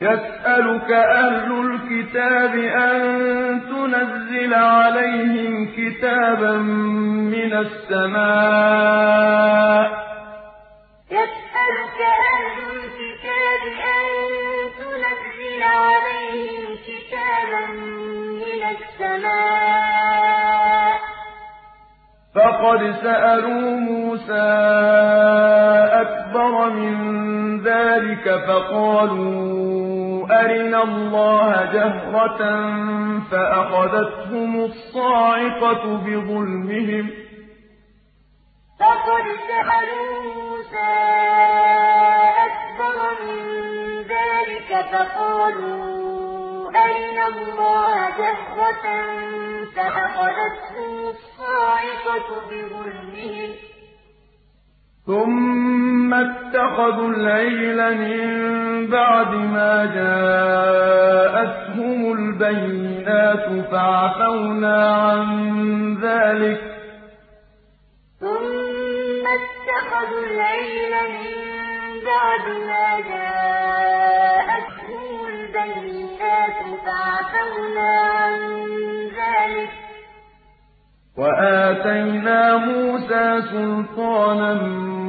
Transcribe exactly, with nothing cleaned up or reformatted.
يَسْأَلُكَ أَهْلُ الْكِتَابِ أَن تُنَزِّلَ عَلَيْهِمْ كِتَابًا مِّنَ السَّمَاءِ ۚ فَقَدْ سَأَلُوا مُوسَىٰ أَكْبَرَ مِن ذَٰلِكَ فَقَالُوا أَرِنَا اللَّهَ جَهْرَةً فَأَخَذَتْهُمُ الصَّاعِقَةُ بِظُلْمِهِمْ ۚ ثُمَّ اتَّخَذُوا الْعِجْلَ مِن بَعْدِ مَا جَاءَتْهُمُ الْبَيِّنَاتُ فَعَفَوْنَا عَن ذَٰلِكَ ۚ وَآتَيْنَا مُوسَىٰ سُلْطَانًا